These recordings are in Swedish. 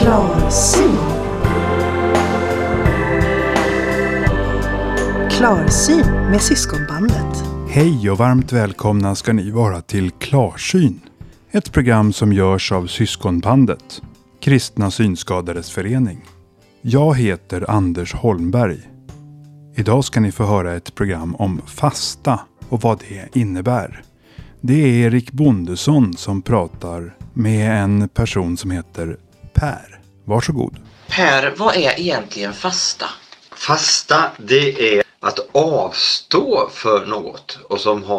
Klarsyn. Klarsyn med syskonbandet. Hej och varmt välkomna ska ni vara till Klarsyn. Ett program som görs av Syskonbandet, Kristna Synskadades förening. Jag heter Anders Holmberg. Idag ska ni få höra ett program om fasta och vad det innebär. Det är Erik Bondesson som pratar med en person som heter Per. Varsågod. Per, vad är egentligen fasta? Fasta, det är att avstå för något. Och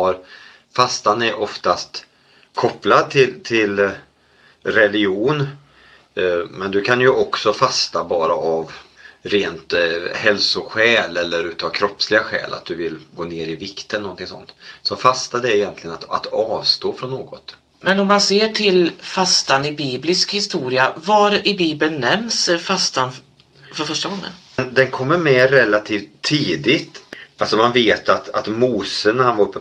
fastan är oftast kopplad till religion. Men du kan ju också fasta bara av rent hälsoskäl eller utav kroppsliga skäl. Att du vill gå ner i vikt eller någonting sånt. Så fasta, det är egentligen att avstå från något. Men om man ser till fastan i biblisk historia, var i Bibeln nämns fastan för första gången? Den kommer med relativt tidigt. Alltså man vet att Mose, när han var uppe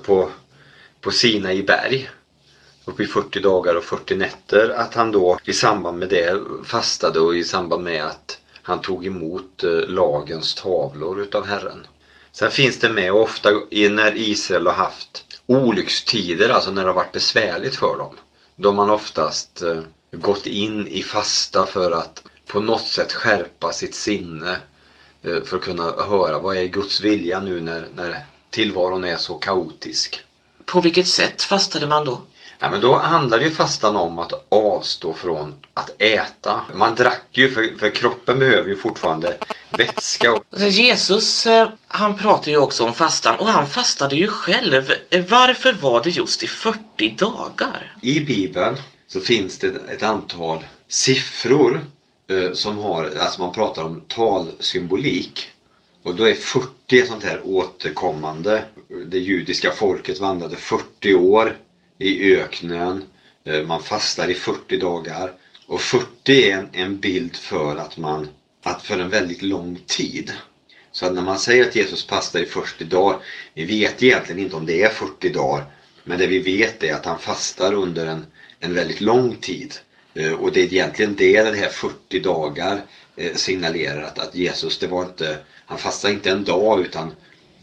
på Sinai berg, uppe i 40 dagar och 40 nätter, att han då i samband med det fastade och i samband med att han tog emot lagens tavlor utav Herren. Sen finns det med ofta när Israel har haft olyckstider, alltså när det har varit besvärligt för dem. Då har man oftast gått in i fasta för att på något sätt skärpa sitt sinne. För att kunna höra vad är Guds vilja nu när tillvaron är så kaotisk. På vilket sätt fastade man då? Ja, men då handlar ju fastan om att avstå från att äta. Man drack ju för kroppen behöver ju fortfarande vätska. Jesus, han pratar ju också om fastan och han fastade ju själv. Varför var det just i 40 dagar? I Bibeln så finns det ett antal siffror som alltså man pratar om talsymbolik. Och då är 40 sånt här återkommande. Det judiska folket vandrade 40 år i öknen. Man fastar i 40 dagar. Och 40 är en bild för att för en väldigt lång tid. Så att när man säger att Jesus fastar i 40 dagar, vi vet egentligen inte om det är 40 dagar. Men det vi vet är att han fastar under en väldigt lång tid. Och det är egentligen det här 40 dagar signalerar att Jesus, han fastade inte en dag utan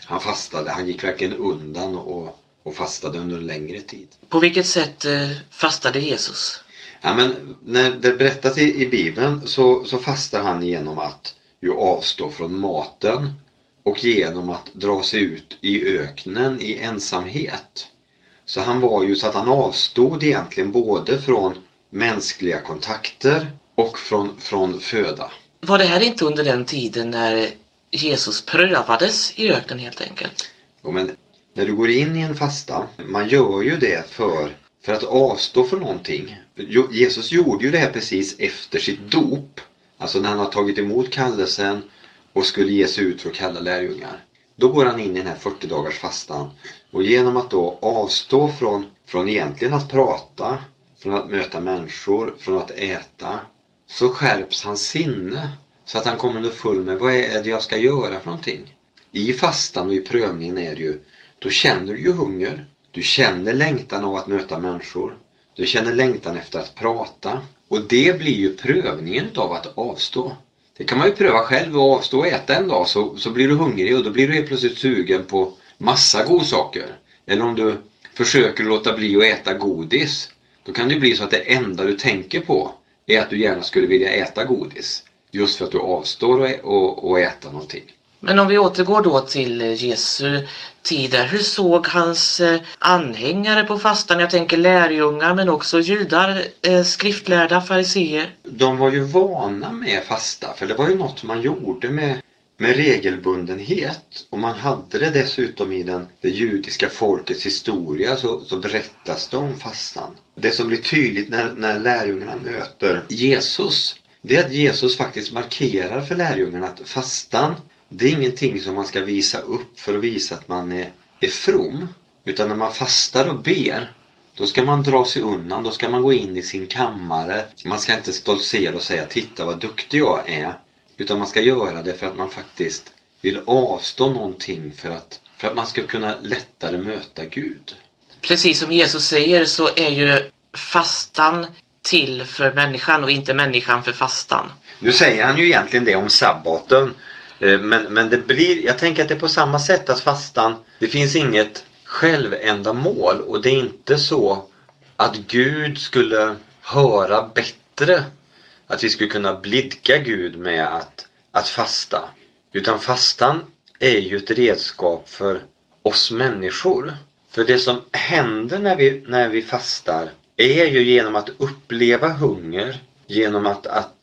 han gick verkligen undan och fastade under en längre tid. På vilket sätt fastade Jesus? Ja, men när det berättas i Bibeln så fastar han genom att ju avstå från maten och genom att dra sig ut i öknen i ensamhet. Så han var ju så att han avstod egentligen både från mänskliga kontakter och från föda. Var det här inte under den tiden när Jesus prövades i öknen helt enkelt? Ja, men när du går in i en fasta, man gör ju det för att avstå från någonting. Jesus gjorde ju det här precis efter sitt dop. Alltså när han har tagit emot kallelsen och skulle ge sig ut för att kalla lärjungar. Då går han in i den här 40 dagars fastan. Och genom att då avstå från egentligen att prata, från att möta människor, från att äta, så skärps hans sinne. Så att han kommer under full med vad är det jag ska göra för någonting. I fastan och i prövningen är det ju, då känner du ju hunger. Du känner längtan av att möta människor. Du känner längtan efter att prata. Och det blir ju prövningen av att avstå. Det kan man ju pröva själv och avstå och äta en dag så blir du hungrig och då blir du helt plötsligt sugen på massa godsaker. Eller om du försöker låta bli att äta godis, då kan det bli så att det enda du tänker på är att du gärna skulle vilja äta godis. Just för att du avstår och äta någonting. Men om vi återgår då till Jesu tider, hur såg hans anhängare på fastan? Jag tänker lärjungar men också judar, skriftlärda, fariseer. De var ju vana med fasta, för det var ju något man gjorde med regelbundenhet. Och man hade det dessutom i det judiska folkets historia så berättas det om fastan. Det som blir tydligt när lärjungarna möter Jesus, det är att Jesus faktiskt markerar för lärjungarna att fastan, det är ingenting som man ska visa upp för att visa att man är from. Utan när man fastar och ber, då ska man dra sig undan, då ska man gå in i sin kammare. Man ska inte stoltsera och säga titta vad duktig jag är. Utan man ska göra det för att man faktiskt vill avstå någonting för att man ska kunna lättare möta Gud. Precis som Jesus säger så är ju fastan till för människan och inte människan för fastan. Nu säger han ju egentligen det om sabbaten. Men det blir, jag tänker att det är på samma sätt att fastan, det finns inget självändamål. Och det är inte så att Gud skulle höra bättre, att vi skulle kunna blidka Gud med att fasta. Utan fastan är ju ett redskap för oss människor. För det som händer när vi fastar är ju genom att uppleva hunger, genom att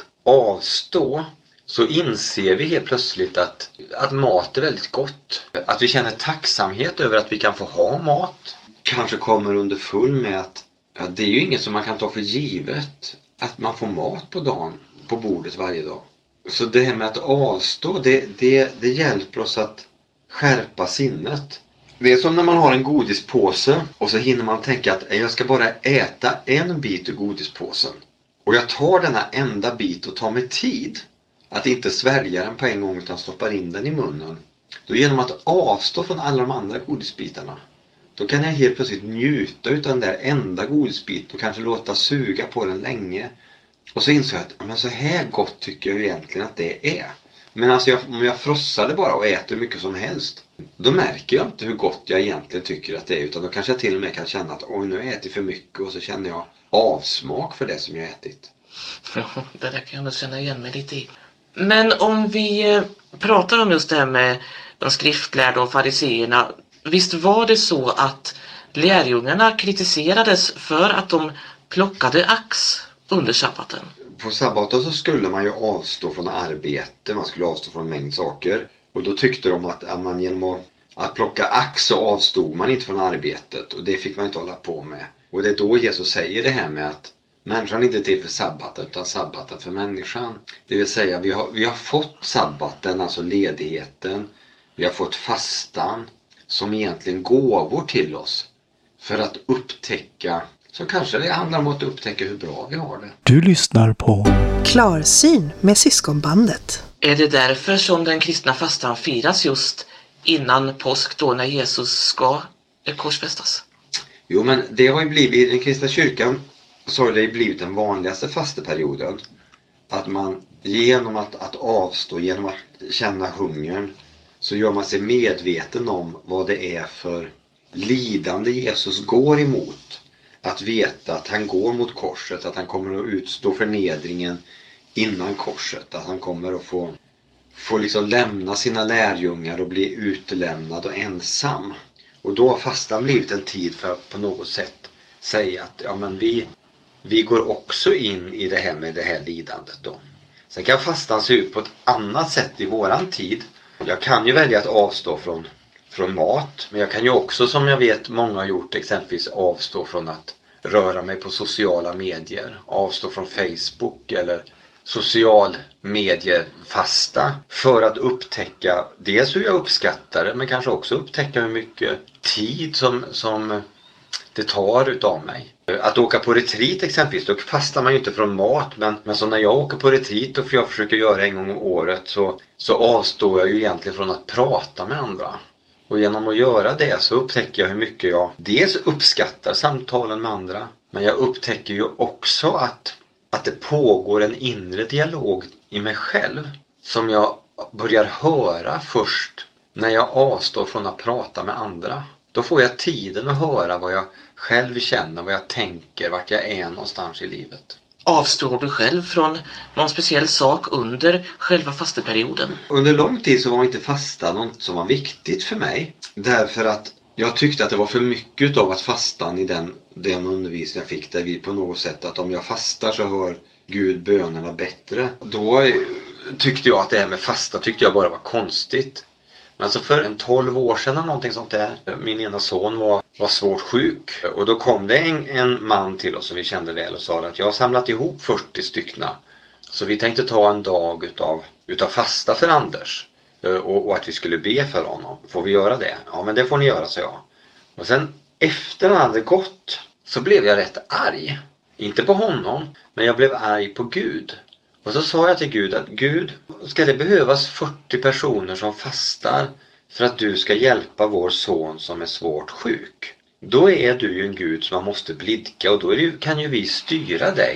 avstå, så inser vi helt plötsligt att mat är väldigt gott. Att vi känner tacksamhet över att vi kan få ha mat. Kanske kommer underfull med att det är ju inget som man kan ta för givet. Att man får mat på dagen, på bordet varje dag. Så det här med att avstå, det hjälper oss att skärpa sinnet. Det är som när man har en godispåse och så hinner man tänka att jag ska bara äta en bit ur godispåsen. Och jag tar denna enda bit och tar mig tid att inte svälja den på en gång utan stoppar in den i munnen. Då genom att avstå från alla de andra godisbitarna, då kan jag helt plötsligt njuta av den där enda godisbiten och kanske låta suga på den länge. Och så insåg jag att men så här gott tycker jag egentligen att det är. Men alltså om jag frossar det bara och äter mycket som helst, då märker jag inte hur gott jag egentligen tycker att det är. Utan då kanske jag till och med kan känna att oj, nu har jag ätit för mycket och så känner jag avsmak för det som jag ätit. Ja, det där kan jag nog känna igen mig lite i. Men om vi pratar om just det här med de skriftlärda och fariseerna. Visst var det så att lärjungarna kritiserades för att de plockade ax under sabbaten? På sabbaten så skulle man ju avstå från arbete, man skulle avstå från en mängd saker. Och då tyckte de att man genom att plocka ax så avstod man inte från arbetet. Och det fick man inte hålla på med. Och det är då Jesus säger det här med att människan inte är till för sabbaten utan sabbaten för människan. Det vill säga vi har fått sabbaten, alltså ledigheten. Vi har fått fastan som egentligen gåvor till oss. För att upptäcka, så kanske det handlar om att upptäcka hur bra vi har det. Du lyssnar på Klarsyn med Syskonbandet. Är det därför som den kristna fastan firas just innan påsk då när Jesus ska korsfästas? Jo, men det har ju blivit, i den kristna kyrkan så har det blivit den vanligaste fasteperioden. Att man genom att avstå, genom att känna hungern, så gör man sig medveten om vad det är för lidande Jesus går emot. Att veta att han går mot korset, att han kommer att utstå förnedringen innan korset. Att han kommer att få liksom lämna sina lärjungar och bli utlämnad och ensam. Och då har fastan blivit en tid för att på något sätt säga att ja, men vi går också in i det här med det här lidandet då. Sen kan fastan se ut på ett annat sätt i våran tid. Jag kan ju välja att avstå från mat. Men jag kan ju också, som jag vet många har gjort, exempelvis avstå från att röra mig på sociala medier. Avstå från Facebook eller social mediefasta. För att upptäcka dels hur jag uppskattar det, men kanske också upptäcka hur mycket tid som det tar utav mig. Att åka på retreat exempelvis, då fastar man ju inte från mat. Men så när jag åker på retreat och jag försöker göra en gång om året så avstår jag ju egentligen från att prata med andra. Och genom att göra det så upptäcker jag hur mycket jag dels uppskattar samtalen med andra. Men jag upptäcker ju också att det pågår en inre dialog i mig själv. Som jag börjar höra först när jag avstår från att prata med andra. Då får jag tiden att höra vad jag själv känner, vad jag tänker, vart jag är någonstans i livet. Avstår du själv från någon speciell sak under själva fasteperioden? Under lång tid så var inte fasta något som var viktigt för mig. Därför att jag tyckte att det var för mycket av att fastan i den undervisning jag fick. Där vi på något sätt att om jag fastar så hör Gud bönerna bättre. Då tyckte jag att det här med fasta tyckte jag bara var konstigt. Men så för 12 år sedan eller någonting sånt där. Min ena son var svårt sjuk. Och då kom det en man till oss som vi kände väl och sa att jag har samlat ihop 40 styckna. Så vi tänkte ta en dag utav fasta för Anders. Och att vi skulle be för honom. Får vi göra det? Ja, men det får ni göra, så jag. Och sen efter han hade gått så blev jag rätt arg. Inte på honom, men jag blev arg på Gud. Och så sa jag till Gud att Gud, ska det behövas 40 personer som fastar för att du ska hjälpa vår son som är svårt sjuk? Då är du ju en Gud som man måste blidka och då kan ju vi styra dig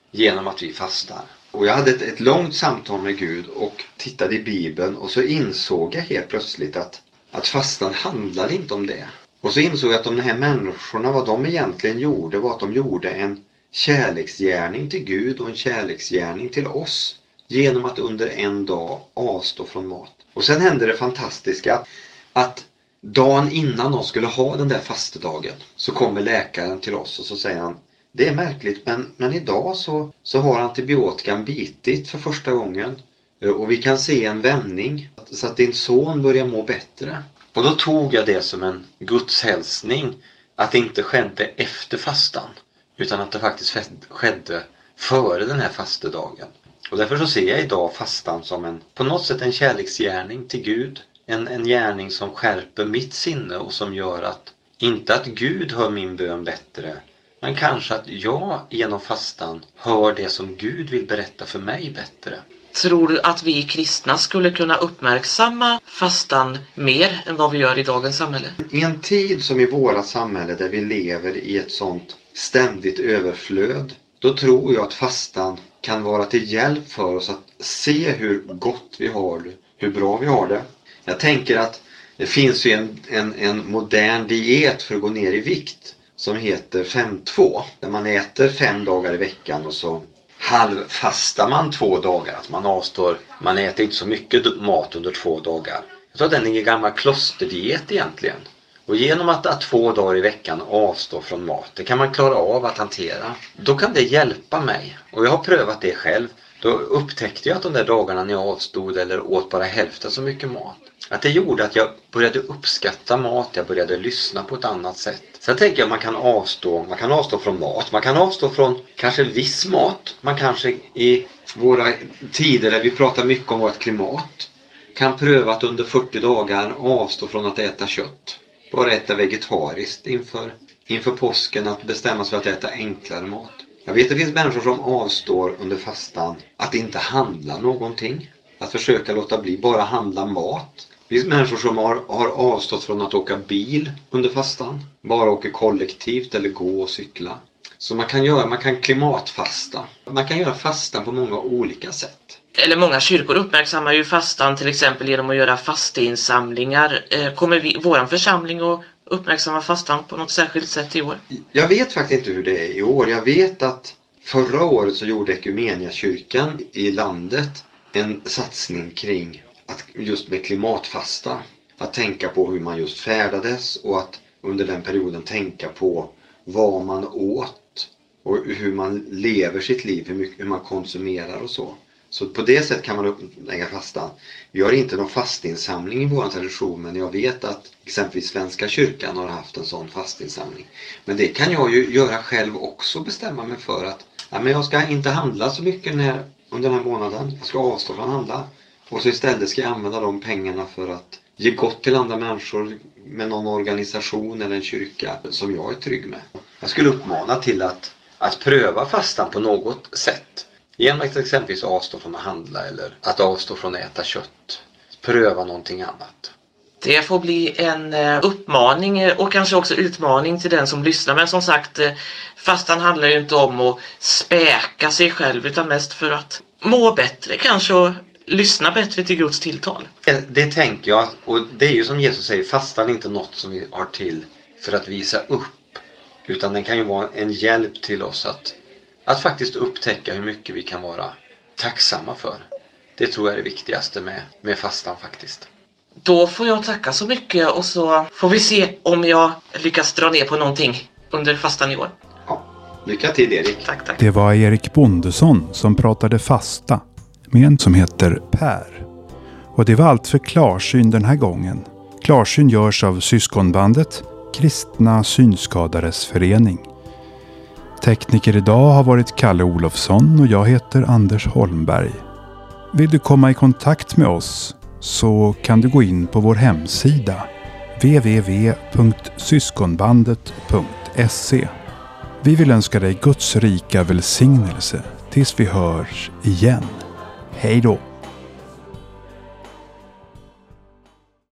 genom att vi fastar. Och jag hade ett långt samtal med Gud och tittade i Bibeln och så insåg jag helt plötsligt att fastan handlar inte om det. Och så insåg jag att de här människorna, vad de egentligen gjorde var att de gjorde en kärleksgärning till Gud och en kärleksgärning till oss genom att under en dag avstå från mat. Och sen hände det fantastiska att dagen innan de skulle ha den där fastedagen så kommer läkaren till oss och så säger han: det är märkligt men idag så har antibiotikan bitit för första gången och vi kan se en vändning så att din son börjar må bättre. Och då tog jag det som en Guds hälsning att det inte skedde efter fastan utan att det faktiskt skedde före den här fastedagen. Och därför så ser jag idag fastan som på något sätt en kärleksgärning till Gud. En gärning som skärper mitt sinne och som gör att, inte att Gud hör min bön bättre, men kanske att jag genom fastan hör det som Gud vill berätta för mig bättre. Tror du att vi kristna skulle kunna uppmärksamma fastan mer än vad vi gör i dagens samhälle? I en tid som i våra samhälle där vi lever i ett sånt ständigt överflöd, då tror jag att fastan kan vara till hjälp för oss att se hur gott vi har det, hur bra vi har det. Jag tänker att det finns ju en modern diet för att gå ner i vikt som heter 5-2. Där man äter 5 dagar i veckan och så halvfastar man 2 dagar. Att man äter inte så mycket mat under 2 dagar. Jag tror att den är en gammal klosterdiet egentligen. Och genom att 2 dagar i veckan avstå från mat, det kan man klara av att hantera. Då kan det hjälpa mig. Och jag har prövat det själv. Då upptäckte jag att de där dagarna när jag avstod eller åt bara hälften så mycket mat, att det gjorde att jag började uppskatta mat, jag började lyssna på ett annat sätt. Sen tänker jag att man kan avstå från mat, man kan avstå från kanske viss mat. Man kanske i våra tider där vi pratar mycket om vårt klimat kan pröva att under 40 dagar avstå från att äta kött. Bara äta vegetariskt inför påsken, att bestämma sig för att äta enklare mat. Jag vet att det finns människor som avstår under fastan att inte handla någonting. Att försöka låta bli, bara handla mat. Det finns människor som har avstått från att åka bil under fastan. Bara åka kollektivt eller gå och cykla. Så man kan klimatfasta. Man kan göra fastan på många olika sätt. Eller många kyrkor uppmärksammar ju fastan till exempel genom att göra fastinsamlingar. Kommer våran församling att uppmärksamma fastan på något särskilt sätt i år? Jag vet faktiskt inte hur det är i år. Jag vet att förra året så gjorde Ekumeniakyrkan i landet en satsning kring att just med klimatfasta. Att tänka på hur man just färdades och att under den perioden tänka på vad man åt och hur man lever sitt liv, hur man konsumerar och så. Så på det sättet kan man upplägga fastan. Vi har inte någon fastinsamling i vår tradition, men jag vet att exempelvis Svenska kyrkan har haft en sån fastinsamling. Men det kan jag ju göra själv också, bestämma mig för att men jag ska inte handla så mycket under den här månaden. Jag ska avstå från att handla. Och så istället ska jag använda de pengarna för att ge gott till andra människor med någon organisation eller en kyrka som jag är trygg med. Jag skulle uppmana till att pröva fastan på något sätt. Genom att exempelvis avstå från att handla eller att avstå från att äta kött. Pröva någonting annat. Det får bli en uppmaning och kanske också utmaning till den som lyssnar. Men som sagt, fastan handlar ju inte om att späka sig själv utan mest för att må bättre kanske och lyssna bättre till Guds tilltal. Det tänker jag, och det är ju som Jesus säger, fastan är inte något som vi har till för att visa upp. Utan den kan ju vara en hjälp till oss att faktiskt upptäcka hur mycket vi kan vara tacksamma för. Det tror jag är det viktigaste med fastan faktiskt. Då får jag tacka så mycket och så får vi se om jag lyckas dra ner på någonting under fastan i år. Ja, lycka till Erik. Tack. Det var Erik Bondesson som pratade fasta med en som heter Per. Och det var allt för Klarsyn den här gången. Klarsyn görs av syskonbandet Kristna synskadades förening. Tekniker idag har varit Kalle Olofsson och jag heter Anders Holmberg. Vill du komma i kontakt med oss så kan du gå in på vår hemsida www.syskonbandet.se. Vi vill önska dig Guds rika välsignelse tills vi hörs igen. Hej då!